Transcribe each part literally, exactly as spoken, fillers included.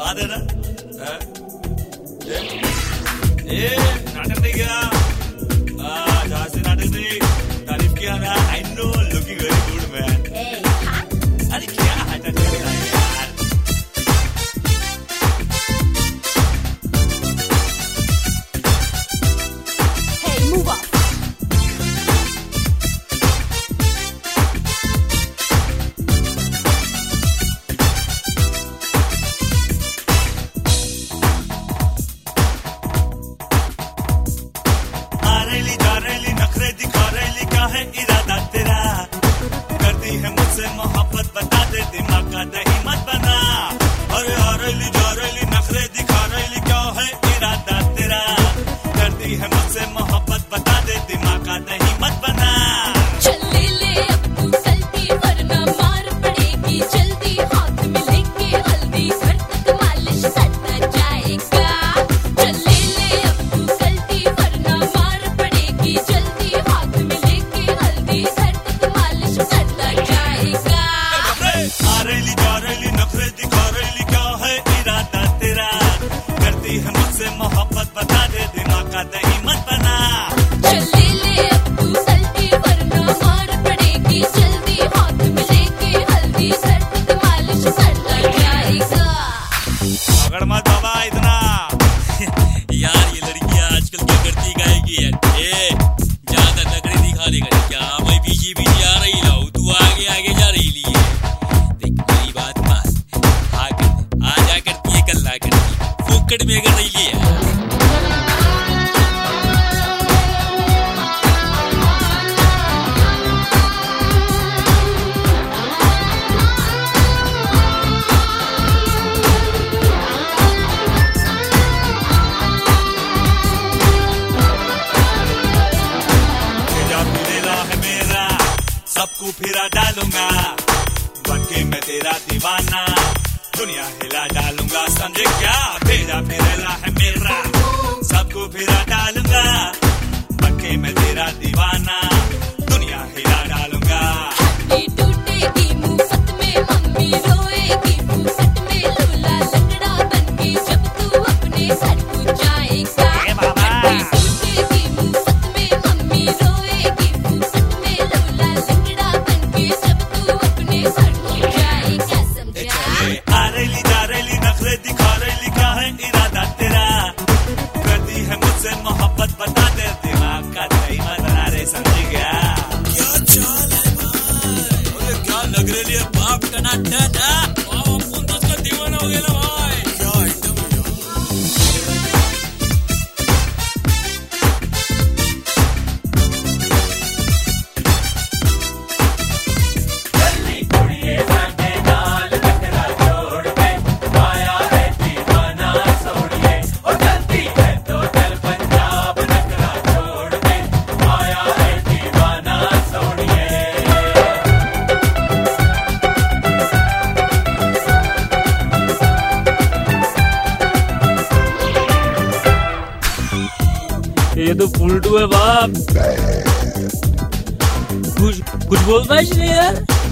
बात है ना? ए नाटक नहीं किया, जहाँ से नाटक नहीं तारीफ किया ना, I know looking very good man. अरे क्या हटा कर रहा है यार? Hey, move up. इरादा तेरा करती है मुझसे मोहब्बत, बता दे दिमाग का दही मत बना। अरे आ रही जा रही नखरे दिखा रही, क्या है इरादा तेरा? करती है मुझसे मोहब्बत, बता दे दिमाग का दही मत बना। चल ले ले अब तू चलती, वरना मार पड़ेगी जल्दी। हाथ में लेके हल्दी, घर तक मालिश करता जाएगा। चल ले ले अब तू चलती, वरना मार पड़ेगी जल्दी। हाथ में आरेली जारेली नखरे दिखा रही, क्या है इरादा तेरा? करती है मुझसे मोहब्बत, बता दे दिमाग का दही मत बना। चल ले ले अब तू चलती, वरना मार पड़ेगी जल्दी। हाथ में लेके हल्दी, सर तक मालिश करता जाएगा। अगर मत बाबा इतना यार, ये लड़कियां आजकल क्या करती गाएगी यार? ए ज्यादा नखरे दिखाने का क्या? मैं पीछे पीछे आ रही लाऊ, तू आगे आगे जा रही ली। फोकट में अगर नहीं लिया है मेरा, सबको फिरा डालूंगा, बनके मैं तेरा दीवाना, दुनिया हिला डालूंगा, समझे क्या? तेरा फिरेला है मेरा, सबको फिरा डालूंगा, बनके मैं तेरा दीवाना, दुनिया हिला डालूंगा। हड्डी टूटेगी मुफ्त में, मम्मी रोएगी मुफ्त में, लूला लंगड़ा बनके जब तू अपने घर को जाएगा। हड्डी टूटेगी मुफ्त में, मम्मी रोएगी मुफ्त में, लूला लंगड़ा बनके जब तू अपने घर को जाएगा। समझा? आरेली जारेली नखरे दिखा रही, क्या है इरादा तेरा? करती है मुझसे मोहब्बत, बता दे दिमाग का दही मत बना रे, समझ गया? क्या चाल है भाई? अरे क्या लग रही है बाप का नाटक? अपन तो उसका दीवाना हो गया ना भाई। क्या आइटम है यार? ये तो फुलटू है बाप, कुछ कुछ बोलता ही नहीं यार।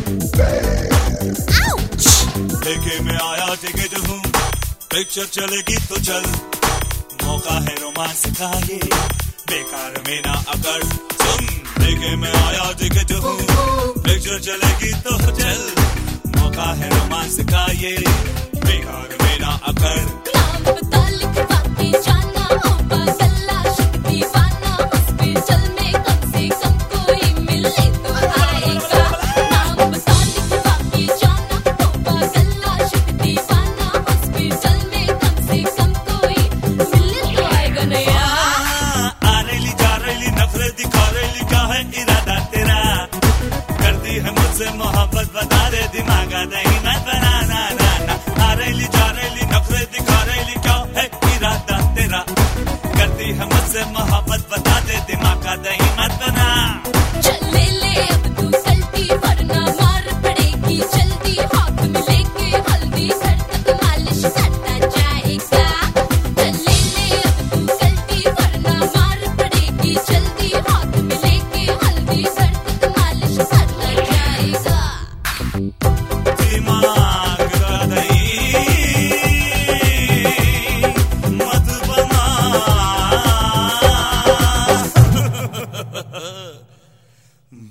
देखे मैं आया टिकट हूँ, पिक्चर चलेगी तो चल, मौका है रोमांस का ये, बेकार में ना अकड़। सुन, देखे मैं आया टिकट हूँ, पिक्चर चलेगी तो चल, मौका है रोमांस का ये, बेकार में ना अकड़। नाम बता लिखवा के जाना, हो पागला शिक दीवाना, हॉस्पिटल में कम से कम कोई मिलने तो आएगा। नाम बता लिखवा के जाना, हो पागला शिक दीवाना, हॉस्पिटल में कम से कम कोई मिलने तो आएगा ना यार। आ रही जा रही नखरे दिखा रही, क्या है इरादा तेरा? करती है मुझसे मोहब्बत, बता दे दिमाग का दही मत बना। ना ना ना, आ रही जा रही नखरे दिखा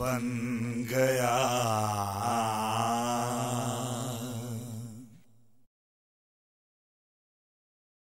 बन गया।